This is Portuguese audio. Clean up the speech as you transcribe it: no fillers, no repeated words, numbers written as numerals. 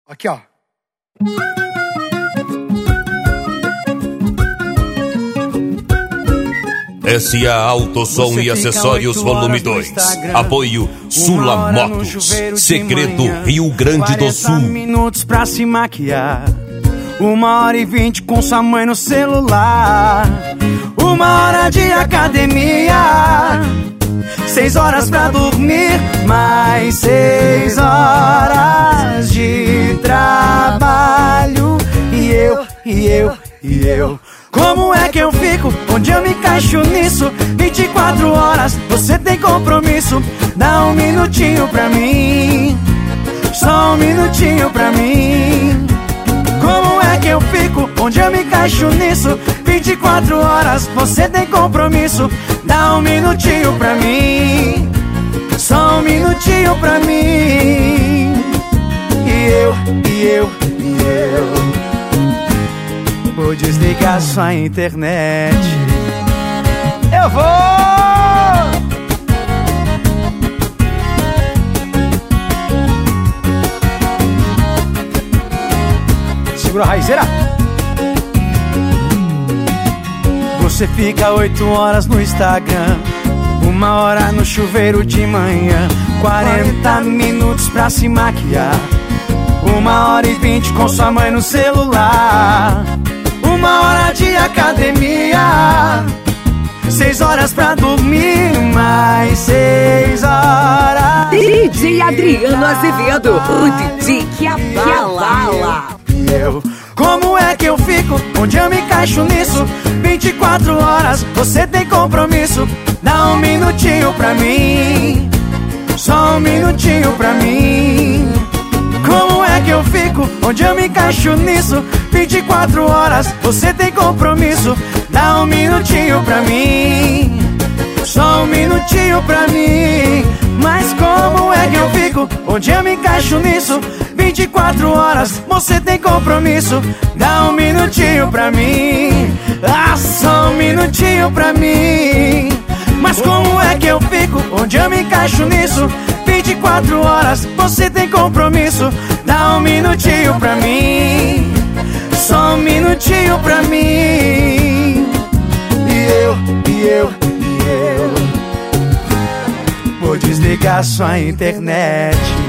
Aqui, ó. SA Autosom e Acessórios Volume 2. Apoio Sula Motos. Segredo Rio Grande do Sul. 40 minutos pra se maquiar. 1h20 com sua mãe no celular. 1 hora de academia. 6 horas pra dormir. Mais 6 horas de trabalho. E eu como é que eu fico? Onde eu me encaixo nisso? 24 horas, você tem compromisso. Dá um minutinho pra mim. Só um minutinho pra mim. Como é que eu fico? Onde eu me encaixo nisso? 24 horas, você tem compromisso. Dá um minutinho pra mim. Só um minutinho pra mim. E eu vou desligar sua internet. Eu vou! Segura a raizeira. Você fica 8 horas no Instagram, 1 hora no chuveiro de manhã, 40 minutos pra se maquiar, 1h20 com sua mãe no celular, 1 hora de academia, 6 horas pra dormir, mais 6 horas. DJ Adriano Azevedo, o DJ que abala. E eu, como é que eu fico? Onde eu me encaixo nisso? 24 horas, você tem compromisso. Dá um minutinho pra mim. Só um minutinho pra mim. Como é que eu fico? Onde eu me encaixo nisso? 24 horas, você tem compromisso. Dá um minutinho pra mim. Só um minutinho pra mim. Mas como é que eu fico? Onde eu me encaixo nisso? 24 horas, você tem compromisso. Dá um minutinho pra mim. Ah, só um minutinho pra mim. Mas como é que eu fico? Onde eu me encaixo nisso? 24 horas, você tem compromisso. Dá um minutinho pra mim. Só um minutinho pra mim. E eu vou desligar sua internet.